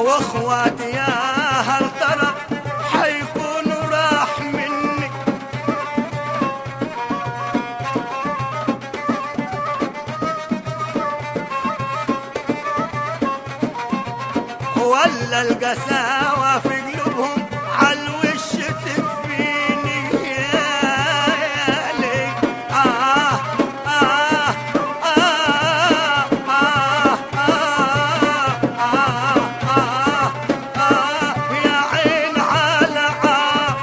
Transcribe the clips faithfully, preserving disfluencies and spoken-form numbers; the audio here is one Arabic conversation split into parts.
واخواتي يا هل ترى حيكونوا راح مني؟ ولا القساوة في قلوبهم عالوش تكفيني؟ يا لي آه آه آه آه آه آه آه يا عين على آه.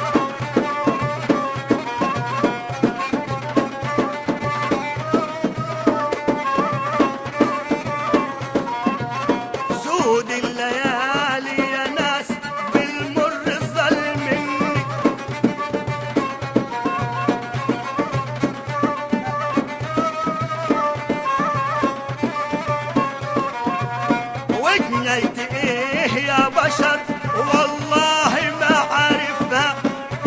سود الليالي يا ناس بالمر ظل مني، وجنيت ايه يا بشر والله ما عارفها.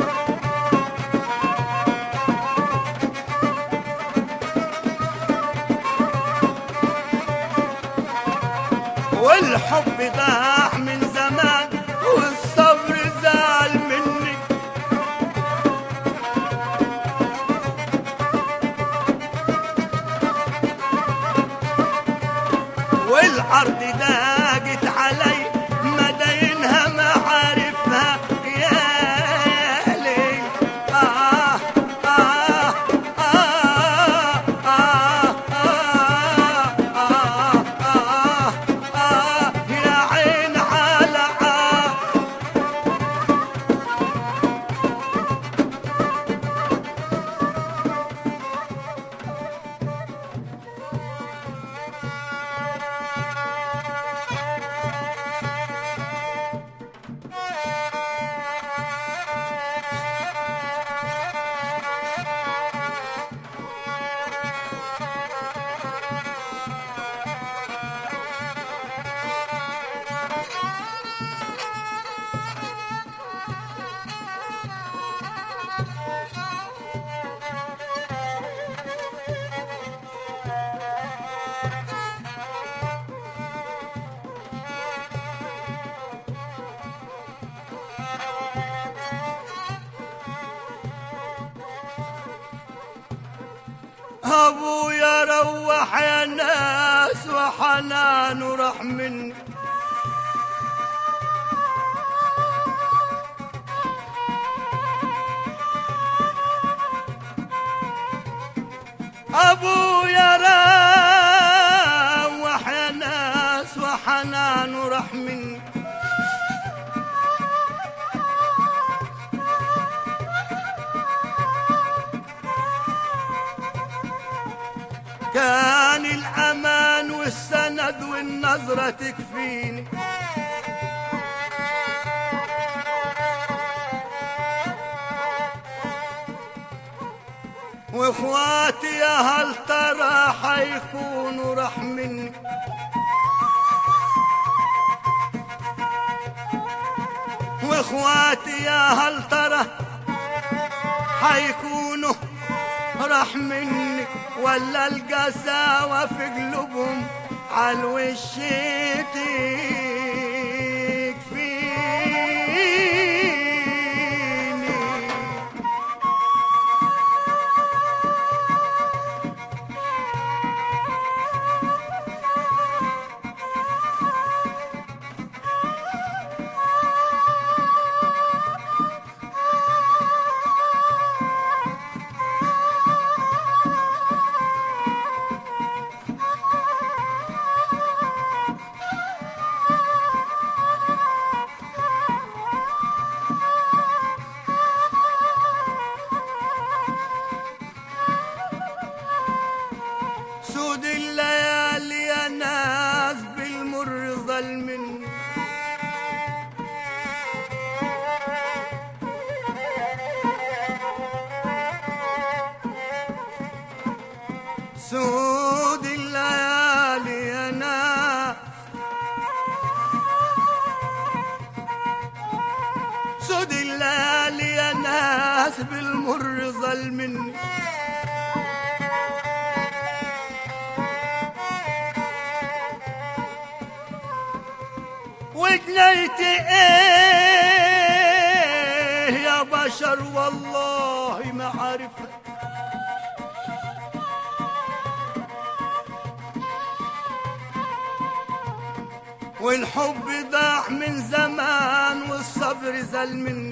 والحب ضاع من زمان والصبر زعل مني، والأرض ضاقت علي مداينها ما عارفها. يا ليل آه آه آه آه آه آه آه آه يا عين على آه. ابويا روح يا ناس وحنان وراح مني، ابويا روح يا ناس وحنان وراح مني. كان الأمان والسند والنظرة تكفيني، واخواتي يا هل ترى حيكونوا راح مني. واخواتي يا هل ترى حيكونوا راح مني، ولا القساوة في قلوبهم عالوش تكفيني. سود الليالي يا ناس بالمر ظل مني، سود الليالي يا ناس، سود الليالي يا ناس بالمر ظل مني. وجنيت ايه يا بشر والله ما عارفها. والحب ضاع من زمان والصبر زل مني.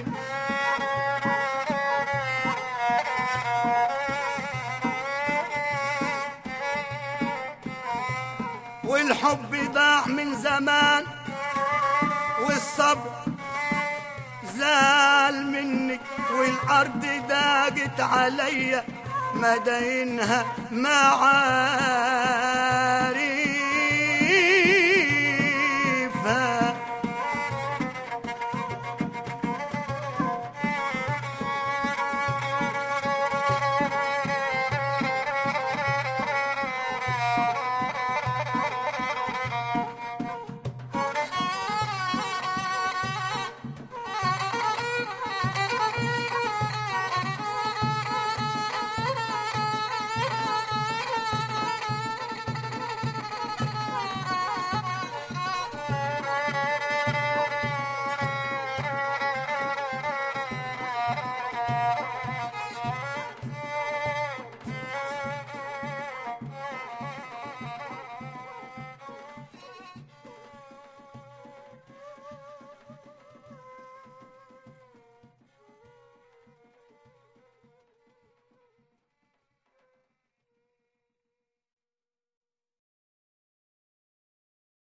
والحب ضاع من زمان والصبر زال مني. والأرض ضاقت عليا مدينها ما عاد